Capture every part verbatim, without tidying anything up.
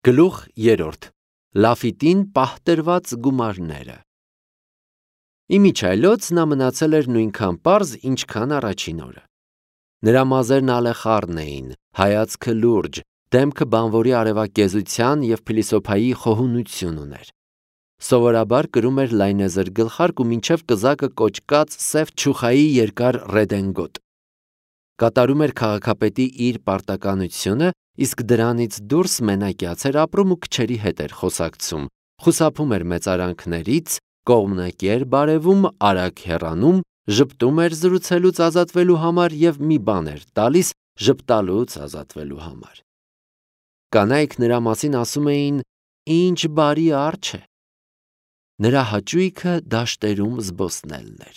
Գլուխ երրորդ. Լաֆիտին պահտրված գումարները։ Իմիջայլոց նա մնացել էր նույնքան պարզ, ինչքան առաջին օրը։ Նրա մազերն ալեխառն էին, հայացքը լուրջ, դեմքը բանվորի արևակեզության և փիլիսոփայի խոհունություն ուներ։ Սովորաբար կրում էր լայնեզր գլխարկ ու մինչև կզակը կոճկած սև չուխայի երկար ռեդենգոտ։ Կատարում էր քաղաքապետի իր պարտականությունը, իսկ դրանից դուրս մենակյաց էր ապրում ու քչերի հետ էր խոսակցում, խուսափում էր մեծարանքներից, կողմնակի էր բարևում, արագ հեռանում, ժպտում էր զրուցելուց ազատվելու համար և մի բան էր տալիս ժպտալուց ազատվելու համար։ Կանայք նրա մասին ասում էին. «Ինչ բարի արջ է»։ Նրա հաճույքը դաշտերում զբոսնելն էր։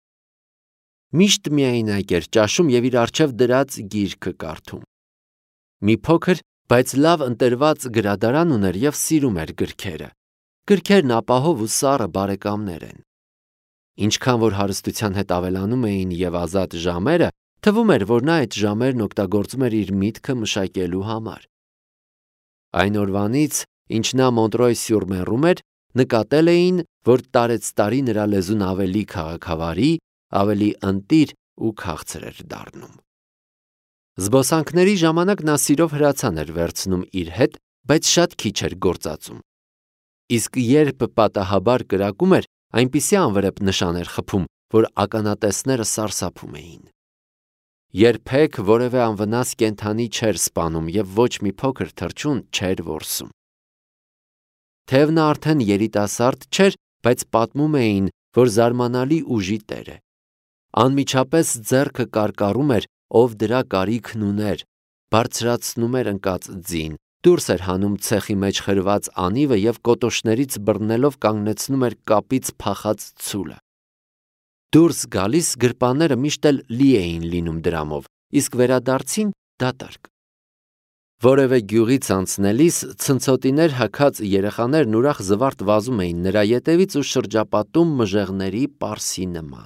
Միշտ միայնակ էր ճաշում և իր առջև դրած գիրքը կարդում։ Մի փոքր, բայց լավ ընտրված գրադարան ուներ և սիրում էր գրքերը։ Գրքերն ապահով ու սառը բարեկամներ են։ Ինչքան որ հարստության հետ ավելանում էին և ազատ ժամերը, թվում էր, որ նա այդ ժամերն օգտագործում էր իր միտքը մշակելու համար։ Այն օրվանից, ինչ նա Մոնտրոյ-սյուր-Մեռում էր, նկատել էին, որ տարեցտարի նրա լեզուն ավելի քաղաքավարի, ավելի ընտիր ու քաղցր էր դառնում։ Զբոսանքների ժամանակ նա սիրով հրացան էր վերցնում իր հետ, բայց շատ քիչ էր գործածում։ Իսկ երբ պատահաբար կրակում էր, այնպիսի անվրեպ նշան էր խփում, որ ականատեսները սարսափում էին։ Երբեք որևէ անվնաս կենդանի չէր սպանում և ոչ մի փոքր թռչուն չէր որսում։ Թեև նա արդեն երիտասարդ չէր, բայց պատմում էին, որ զարմանալի ուժի տեր է։ Անմիջապես ձեռքը կարկառում էր, ով դրա կարիքն ուներ, բարձրացնում էր ընկած ձին, դուրս էր հանում ցեխի մեջ խրված անիվը և կոտոշներից բռնելով կանգնեցնում էր կապից փախած ցուլը։ Դուրս գալիս գրպանները միշտ էլ լի էին լինում դրամով, իսկ վերադարձին դատարկ։ Որևէ գյուղից անցնելիս ցնցոտիներ հագած երեխաներն ուրախ զվարթ վազում էին նրա ետևից ու շրջապատում մժեղների պարսի նման։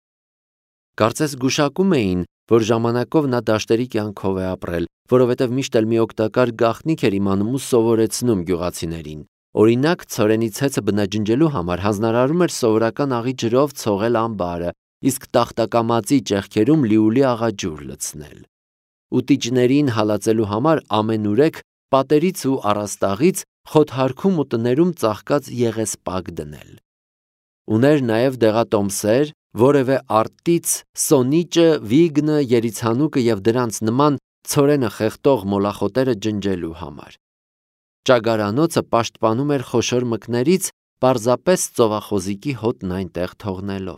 Կարծես գուշակում էին, որ ժամանակով նա դաշտերի կյանքով է ապրել, որովհետև միշտ էլ մի օգտակար գաղտնիք էր իմանում ու սովորեցնում գյուղացիներին։ Օրինակ, ցորենի ցեցը բնաջնջելու համար հանձնարարում էր սովորական աղի ջրով ցողել ամբարը, իսկ տախտակամածի ճեղքերում լիուլի աղաջուր լցնել։ Ուտիճներին հալածելու համար ամենուրեք պատերից ու առաստաղից խոթհարքում ու տներում ծաղկած եղեսպակ դնել։ Ուներ նաև դեղատոմսեր, որևէ արտից սոնիճը, վիգնը, երիցանուկը և դրանց նման ցորենը խեղդող մոլախոտերը ջնջելու համար։ Ճագարանոցը պաշտպանում էր խոշոր մկներից, պարզապես ծովախոզիկի հոտն այնտեղ թողնելով։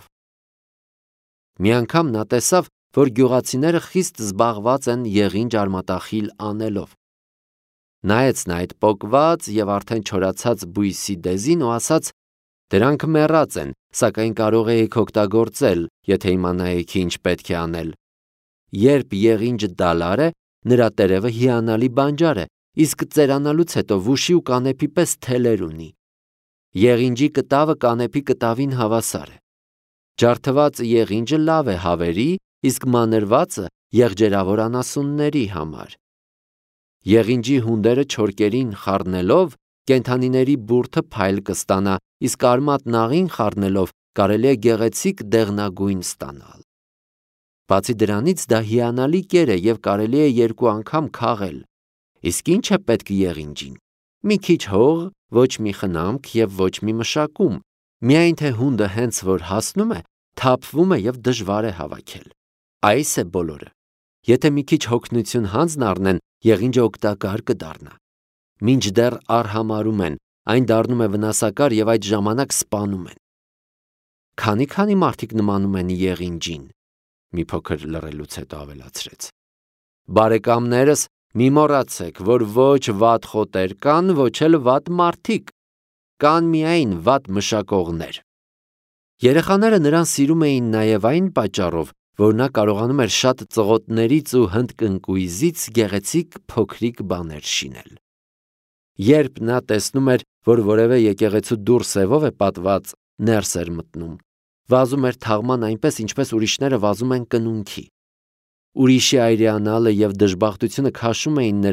Մի անգամ նա տեսավ, որ գյուղացիները խիստ զբաղված են եղինջ արմատախիլ անելով։ Նայեց նա այդ պոկված և արդեն չորացած բույսի դեզին ու ասաց. «Դրանք մեռած են, սակայն կարող էիք օգտագործել, եթե իմանայիք ինչ պետք է անել։ Երբ եղինջը դալար է, նրա տերևը հիանալի բանջար է, իսկ ծերանալուց հետո վուշի ու կանեփի պես թելեր ունի։ Եղինջի կտավը կանեփի կտավին հավասար է։ Ջարդված եղինջը լավ է հավերի, իսկ մանրվածը եղջերավոր անասունների համար։ Եղինջի հունդերը չորքերին խառնելով կենդանիների բուրդը փայլ կստանա, իսկ արմատն աղին խառնելով կարելի է գեղեցիկ դեղնագույն ստանալ։ Բացի դրանից դա հիանալի կեր է և կարելի է երկու անգամ քաղել։ Իսկ ինչ է պետք եղինջին։ Մի քիչ հող, ոչ մի խնամք և ոչ մի մշակում, միայն թե հունդը հենց որ հասնում է, թափվում է և դժվար է հավաքել։ Այս է բոլորը։ Եթե մի քիչ հոգնություն հանձն առնեն, եղինջը օգտակար կդառնա։ Մինչդեռ արհամարհում են, այն դառնում է վնասակար և այդ ժամանակ սպանում են։ Քանի՞-քանի մարդիկ նմանում են եղինջին։ Մի փոքր լռելուց հետո ավելացրեց. Բարեկամներս, մի մոռացեք, որ ոչ վատ խոտեր կան, ոչ էլ վատ մարդիկ, կան միայն վատ մշակողներ։ Երեխաները նրան սիրում էին նաև այն պատճառով, որ նա կարողանում էր շատ ծղոտներից ու հնդկընկույզից գեղեցիկ փոքրիկ բաներ շինել։ Երբ նա տեսնում էր, որ որևէ եկեղեցու դուռ սևով է պատված, ներս էր մտնում, վազում էր թաղման այնպես, ինչպես ուրիշները վազում են կնունքի։ Ուրիշի այրիանալը և դժբախտությունը քաշում էին նրան,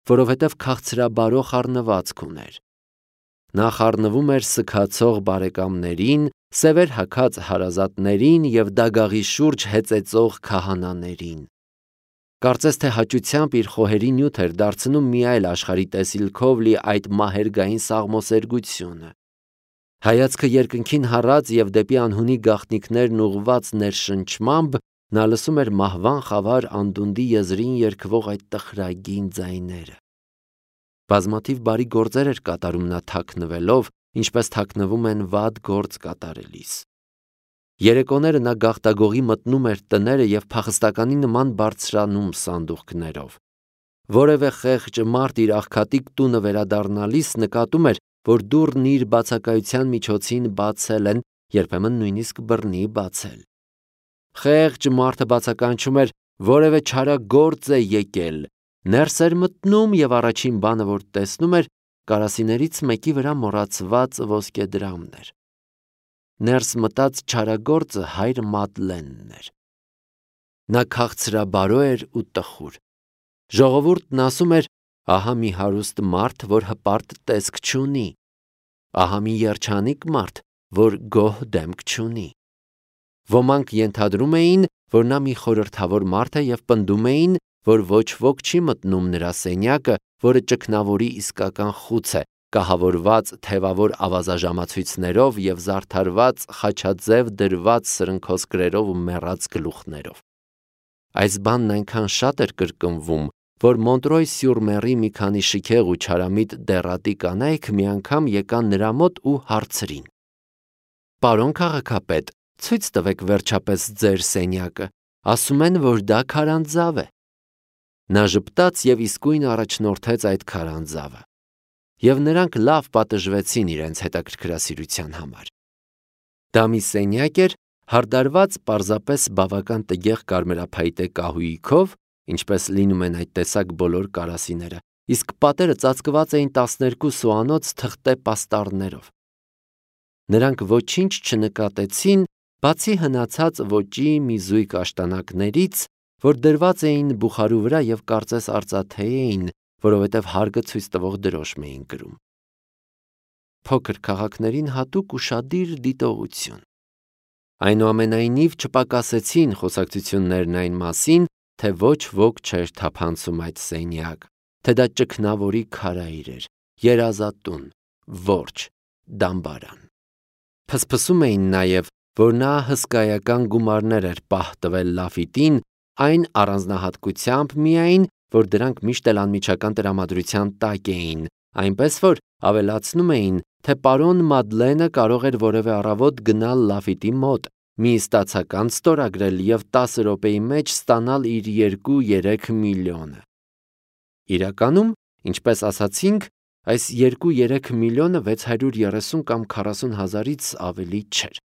որովհետև քաղցրաբարո խառնվածք ուներ։ Նա խառնվում էր սգացող բարեկամներին, սևեր հագած հարազատներին և դագաղի շուրջ հեծեծող քահանաներին։ Կարծես թե հաճությամբ իր խոհերի նյութ էր դարձնում մի այլ աշխարհի տեսիլքով լի այդ մահերգային սաղմոսերգությունը։ Հայացքը երկնքին հառած և դեպի անհունի գաղտնիքներն ուղղված ներշնչմամբ նա լսում էր մահվան խավար անդունդի եզրին երգվող այդ տխրագին ձայները։ Բազմաթիվ բարի գործեր էր կատարում նա թաքնվելով, ինչպես թաքնվում են վատ գործ կատարելիս։ Երեկոները նա գաղտագողի մտնում էր տները և փախստականի նման բարձրանում սանդուղքներով։ Որևէ խեղճ մարդ իր աղքատիկ տունը վերադառնալիս նկատում էր, որ դուռն իր բացակայության միջոցին բացել են, երբեմն նույնիսկ բռնի բացել։ Խեղճ մարդը բացականչում էր. որևէ չարագործ է եկել, ներս էր մտնում և առաջին բանը, որ տեսնում էր, կարասիներից մեկի վրա մոռացված ոսկեդրամն էր։ Ներս մտած չարագործը հայր Մադլենն էր։ Նա քաղցրաբարո էր ու տխուր։ Ժողովուրդն ասում էր. ահա մի հարուստ մարդ, որ հպարտ տեսք չունի, ահա մի երջանիկ մարդ, որ գոհ դեմք չունի։ Ոմանք ենթադրում էին, որ նա մի խորհրդավոր մարդ է և պնդում էին, որ ոչ ոք չի մտնում նրա սենյակը, որը ճգնավորի իսկական խուց է, կահավորված թևավոր ավազաժամացույցներով և զարդարված խաչաձև դրված սրընքոսկրերով ու մեռած գլուխներով։ Այս բանն այնքան շատ էր կրկնվում, որ Մոնտրոյ-սյուր-Մերի մի քանի շքեղ ու չարամիտ դեռատի կանայք մի անգամ եկան նրա մոտ ու հարցրին. «Պարոն քաղաքապետ, ցույց տվեք վերջապես ձեր սենյակը, ասում են, որ դա քարանձավ է»։ Նա ժպտաց և իսկույն առաջնորդեց այդ քարանձավը։ Եվ նրանք լավ պատժվեցին իրենց հետաքրքրասիրության համար։ Դա մի սենյակ էր, հարդարված պարզապես բավական տգեղ կարմրափայտե կահույքով, ինչպես լինում են այդ տեսակ բոլոր կարասիները, իսկ պատերը ծածկված էին տասներկու սուանոց թղթե պաստառներով։ Նրանք ոչինչ չնկատեցին, բացի հնացած ոճի մի զույգ աշտանակներից, որ դրված էին բուխարու վրա և կարծես արծաթե էին, որովհետև հարգը ցույց տվող դրոշմ էին կրում։ Փոքր քաղաքներին հատուկ ուշադիր դիտողություն։ Այնուամենայնիվ չպակասեցին խոսակցություններն այն մասին, թե ոչ ոք չէր թափանցում այդ սենյակ, թե դա ճգնավորի քարայր էր, երազատուն, որջ, դամբարան։ Փսփսում էին նաև, որ նա հսկայական գումարներ էր պահ տվել Լաֆիտին, այն առանձնահատկությամբ միայն, որ դրանք միշտ էլ անմիջական տրամադրության տակ էին, այնպես որ ավելացնում էին, թե պարոն Մադլենը կարող էր որևէ առավոտ գնալ Լաֆիտի մոտ, մի ստացական ստորագրել և տասը րոպեի մեջ ստանալ իր երկու-երեք միլիոնը։ Իրականում, ինչպես ասացինք, այս երկու-երեք միլիոնը վեց հարյուր երեսուն կամ քառասուն հազարից ավելի չէր։